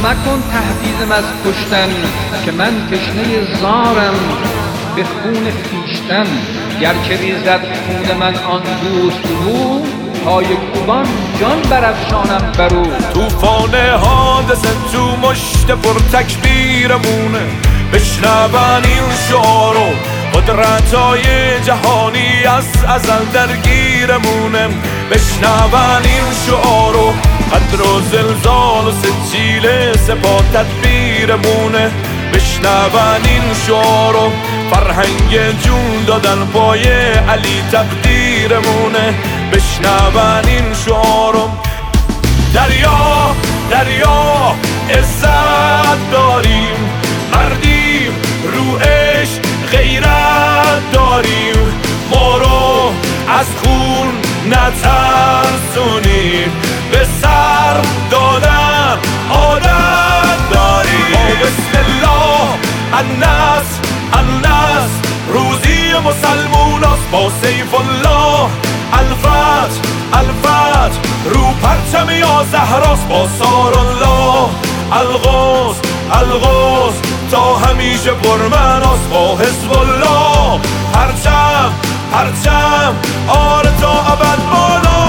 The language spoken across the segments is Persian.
مکن تهدیدم از کشتن که من تشنه زارم به خون خویشتن. گرچه ریزد خون من آن دوست رو، پای کوبان جان برافشانم برو. توفان حادثه تو مشت پر تکبیرمونه، بشنون این شعارو قدرت‌های جهانی از ازل درگیرمونه. بشنون این شعارو قدر و زلزال و سجیل سپاه تدبیرمونه. بشنون این شعارو فرهنگ جون دادن پای علی تقدیرمونه. بشنون این شعارو دریا دریا عزت داریم، مردیم رو عشق غیرت داریم. ما رو از خون نترسونیم، به سر دادن عادت داریم. بسم الله النصر النصر روزی مسلمون است، با سیف الله الفتح الفتح رو پرچم یا زهراست، با سار الله الغوث الغوث تا همیشه پرمعناست. با حزب الله پرچم پرچم آره تا ابد بالا.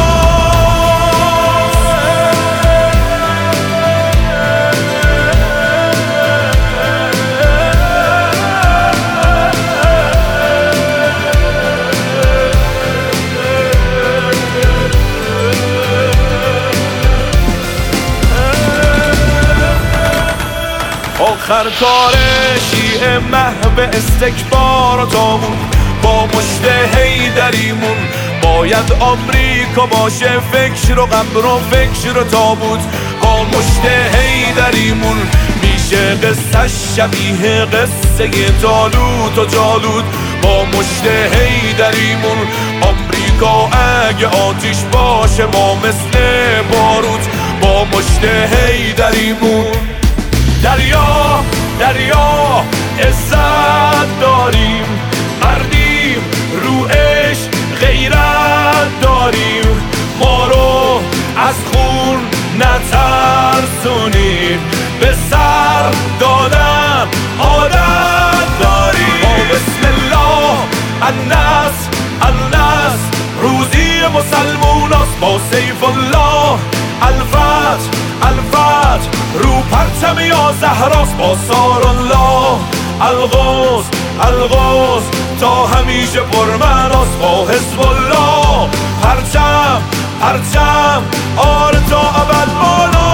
آخر کار شیعه محو استکبار و تابون، با مشت حیدریمون باید آمریکا باشه فکر و قبر و فکر و تابوت. با مشت حیدریمون میشه قصه شبیه قصه طالوت و جالوت. با مشت حیدریمون آمریکا اگه آتیش باشه ما مثل باروت. با مشت حیدریمون دریا دریا عزت داریم، مردیم رو عشق غیرت داریم. ما رو از خون نترسونیم، به سر دادن عادت داریم. بسم الله النصر النصر روزی مسلمون است، با سیف الله الفتح الفتح رو پرچم یا زهراست، با سار الله الغوث الغوث تا همیشه پرمعناست. با حزب الله پرچم پرچم آره تا ابد بالا.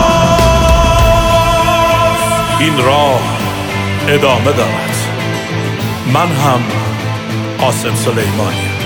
این راه ادامه دارد. من هم قاسم سلیمانی.